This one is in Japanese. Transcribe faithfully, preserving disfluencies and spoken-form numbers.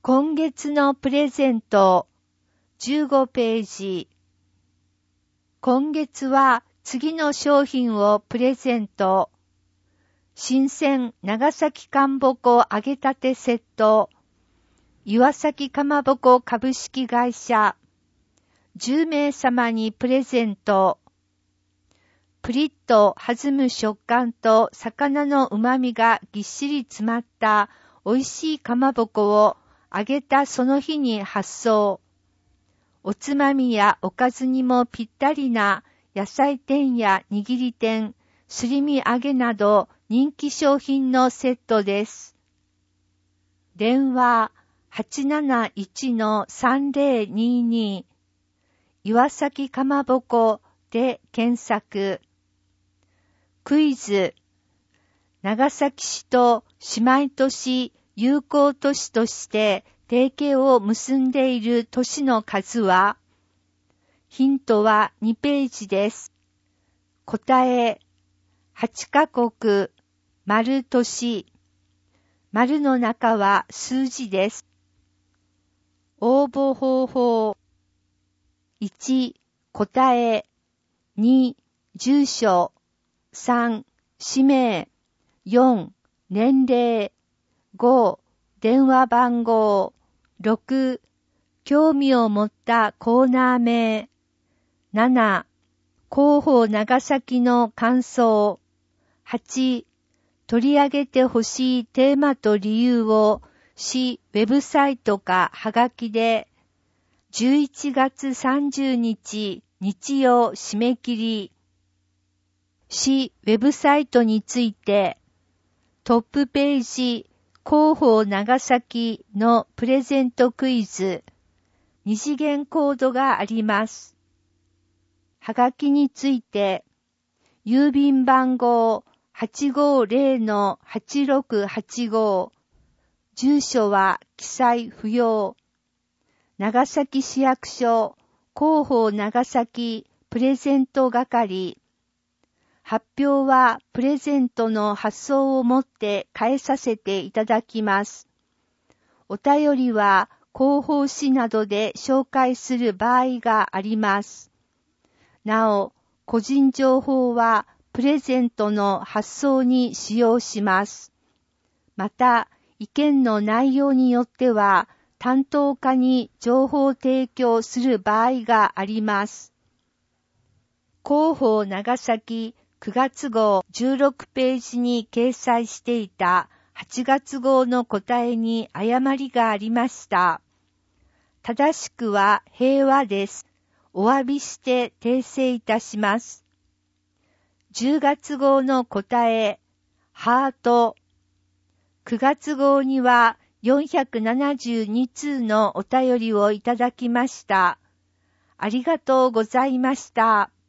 今月のプレゼントじゅうごページ。今月は次の商品をプレゼント。新鮮長崎かんぼこ揚げたてセット。岩崎かまぼこ株式会社。じゅうめいさまにプレゼント。プリッと弾む食感と魚の旨味がぎっしり詰まった美味しいかまぼこを揚げたその日に発送。おつまみやおかずにもぴったりな野菜天や握り天、すり身揚げなど人気商品のセットです。電話 はちなないちのさんぜろにに 岩崎かまぼこで検索。クイズ。長崎市と姉妹都市友好都市として提携を結んでいる都市の数は？ヒントはにページです。答え、はちカ国、丸都市。丸の中は数字です。応募方法。いち、答え。に、住所。さん、氏名。よん、年齢。ご、電話番号。ろく、興味を持ったコーナー名。なな、広報長崎の感想。はち、取り上げてほしいテーマと理由を市ウェブサイトかはがきでじゅういちがつさんじゅうにち日曜締め切り。市ウェブサイトについてトップページ広報長崎のプレゼントクイズ二次元コードがあります。はがきについて郵便番号 はちごぜろのはちろくはちご 住所は記載不要。長崎市役所広報長崎プレゼント係。発表はプレゼントの発送をもって返させていただきます。お便りは広報誌などで紹介する場合があります。なお、個人情報はプレゼントの発送に使用します。また、意見の内容によっては、担当課に情報提供する場合があります。広報長崎くがつ号じゅうろくページに掲載していたはちがつ号の答えに誤りがありました。正しくは平和です。お詫びして訂正いたします。じゅうがつ号の答え、ハート。くがつ号にはよんひゃくななじゅうにつうのお便りをいただきました。ありがとうございました。